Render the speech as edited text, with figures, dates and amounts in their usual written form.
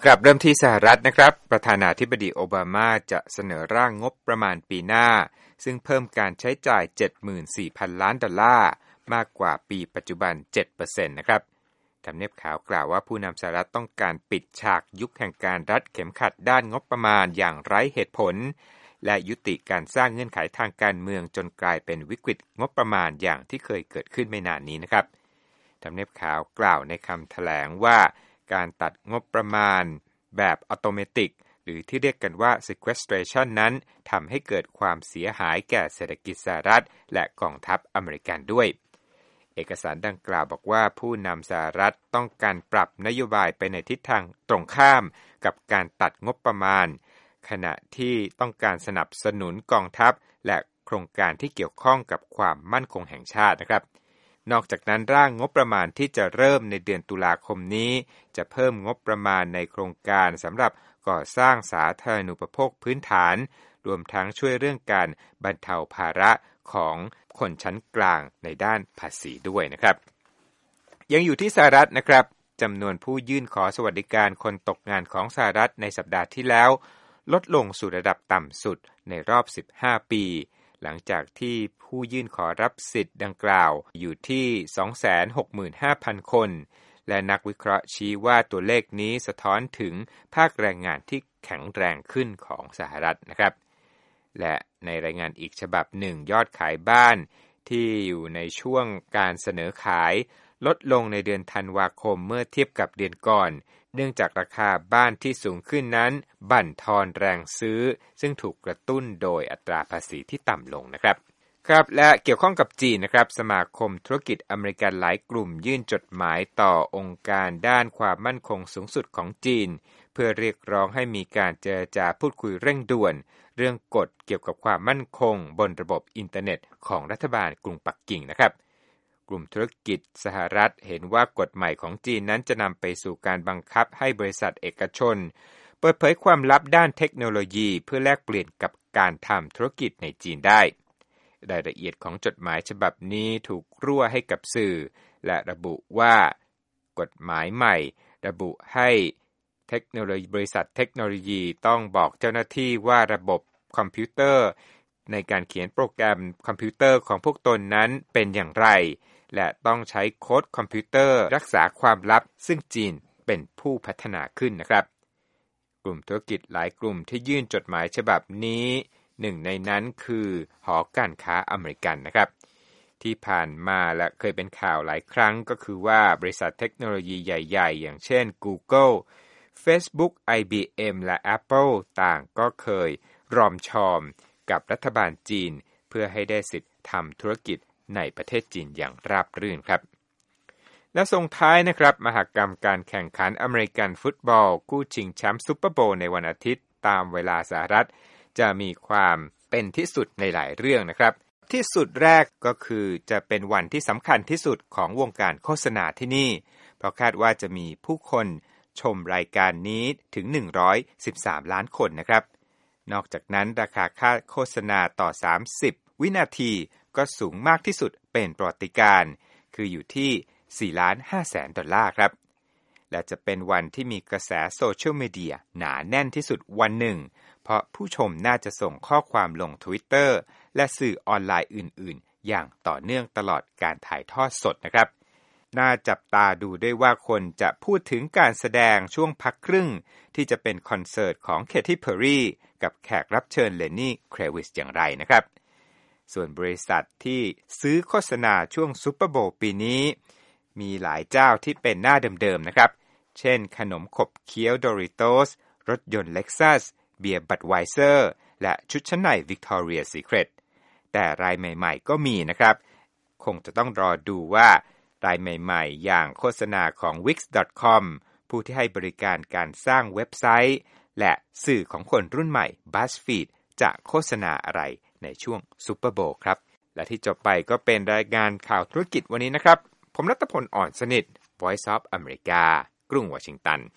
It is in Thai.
กลับเริ่มที่สหรัฐนะครับประธานาธิบดีโอบามาจะเสนอร่างงบประมาณปีหน้าซึ่งเพิ่มการใช้จ่าย 74,000 ล้านดอลลาร์มากกว่าปีปัจจุบัน 7% นะครับทำเนียบขาวกล่าวว่าผู้นำสหรัฐต้องการปิดฉากยุคแห่งการรัดเข็มขัดด้านงบประมาณอย่างไร้เหตุผลและยุติการสร้างเงื่อนไขทางการเมืองจนกลายเป็นวิกฤตงบประมาณอย่างที่เคยเกิดขึ้นไม่นานนี้นะครับทำเนียบขาวกล่าวในคำแถลงว่าการตัดงบประมาณแบบอัตโนมัติหรือที่เรียกกันว่า sequestration นั้นทำให้เกิดความเสียหายแก่เศรษฐกิจสหรัฐและกองทัพอเมริกันด้วยเอกสารดังกล่าวบอกว่าผู้นำสหรัฐต้องการปรับนโยบายไปในทิศทางตรงข้ามกับการตัดงบประมาณขณะที่ต้องการสนับสนุนกองทัพและโครงการที่เกี่ยวข้องกับความมั่นคงแห่งชาตินะครับนอกจากนั้นร่างงบประมาณที่จะเริ่มในเดือนตุลาคมนี้จะเพิ่มงบประมาณในโครงการสำหรับก่อสร้างสาธารณูปโภคพื้นฐานรวมทั้งช่วยเรื่องการบรรเทาภาระของคนชั้นกลางในด้านภาษีด้วยนะครับยังอยู่ที่สหรัฐนะครับจำนวนผู้ยื่นขอสวัสดิการคนตกงานของสหรัฐในสัปดาห์ที่แล้วลดลงสู่ระดับต่ำสุดในรอบ15ปีหลังจากที่ผู้ยื่นขอรับสิทธิ์ดังกล่าวอยู่ที่ 265,000 คนและนักวิเคราะห์ชี้ว่าตัวเลขนี้สะท้อนถึงภาคแรงงานที่แข็งแรงขึ้นของสหรัฐนะครับและในรายงานอีกฉบับหนึ่งยอดขายบ้านที่อยู่ในช่วงการเสนอขายลดลงในเดือนธันวาคมเมื่อเทียบกับเดือนก่อนเนื่องจากราคาบ้านที่สูงขึ้นนั้นบั่นทอนแรงซื้อซึ่งถูกกระตุ้นโดยอัตราภาษีที่ต่ำลงนะครับและเกี่ยวข้องกับจีนนะครับสมาคมธุรกิจอเมริกันหลายกลุ่มยื่นจดหมายต่อองค์การด้านความมั่นคงสูงสุดของจีนเพื่อเรียกร้องให้มีการเจรจาพูดคุยเร่งด่วนเรื่องกฎเกี่ยวกับความมั่นคงบนระบบอินเทอร์เน็ตของรัฐบาลกรุงปักกิ่งนะครับกลุ่มธุรกิจสหรัฐเห็นว่ากฎใหม่ของจีนนั้นจะนำไปสู่การบังคับให้บริษัทเอกชนเปิดเผยความลับด้านเทคโนโลยีเพื่อแลกเปลี่ยนกับการทำธุรกิจในจีนได้รายละเอียดของจดหมายฉบับนี้ถูกรั่วให้กับสื่อและระบุว่ากฎหมายใหม่ระบุให้บริษัทเทคโนโลยีต้องบอกเจ้าหน้าที่ว่าระบบคอมพิวเตอร์ในการเขียนโปรแกรมคอมพิวเตอร์ของพวกตนนั้นเป็นอย่างไรและต้องใช้โค้ดคอมพิวเตอร์รักษาความลับซึ่งจีนเป็นผู้พัฒนาขึ้นนะครับกลุ่มธุรกิจหลายกลุ่มที่ยื่นจดหมายฉบับนี้หนึ่งในนั้นคือหอการค้าอเมริกันนะครับที่ผ่านมาและเคยเป็นข่าวหลายครั้งก็คือว่าบริษัทเทคโนโลยีใหญ่ๆอย่างเช่น Google Facebook IBM และ Apple ต่างก็เคยรอมชอมกับรัฐบาลจีนเพื่อให้ได้สิทธิ์ทำธุรกิจในประเทศจีนอย่างราบรื่นครับและส่งท้ายนะครับมหกรรมการแข่งขันอเมริกันฟุตบอลคู่ชิงแชมป์ซุปเปอร์โบว์ในวันอาทิตย์ตามเวลาสหรัฐจะมีความเป็นที่สุดในหลายเรื่องนะครับที่สุดแรกก็คือจะเป็นวันที่สำคัญที่สุดของวงการโฆษณาที่นี่เพราะคาดว่าจะมีผู้คนชมรายการนี้ถึง113ล้านคนนะครับนอกจากนั้นราคาค่าโฆษณาต่อ30วินาทีก็สูงมากที่สุดเป็นประวัติการณ์คืออยู่ที่ 4,500,000 ดอลลาร์ครับและจะเป็นวันที่มีกระแสโซเชียลมีเดียหนาแน่นที่สุดวันหนึ่งเพราะผู้ชมน่าจะส่งข้อความลง Twitter และสื่อออนไลน์อื่นๆอย่างต่อเนื่องตลอดการถ่ายทอดสดนะครับน่าจับตาดูด้วยว่าคนจะพูดถึงการแสดงช่วงพักครึ่งที่จะเป็นคอนเสิร์ตของเคที่เพอร์รี่กับแขกรับเชิญเลนนี่เครวิสอย่างไรนะครับส่วนบริษัทที่ซื้อโฆษณาช่วงซุปเปอร์โบว์ปีนี้มีหลายเจ้าที่เป็นหน้าเดิมๆนะครับเช่นขนมขบเคี้ยว Doritos รถยนต์ Lexus เบียร์ Budweiser และชุดชั้นใน Victoria's Secret แต่รายใหม่ๆก็มีนะครับคงจะต้องรอดูว่ารายใหม่ๆอย่างโฆษณาของ Wix.com ผู้ที่ให้บริการการสร้างเว็บไซต์และสื่อของคนรุ่นใหม่ BuzzFeed จะโฆษณาอะไรในช่วงซุปเปอร์โบว์ครับและที่จบไปก็เป็นรายงานข่าวธุรกิจวันนี้นะครับผมรัตพล อ่อนสนิท Voice of America กรุงวอชิงตัน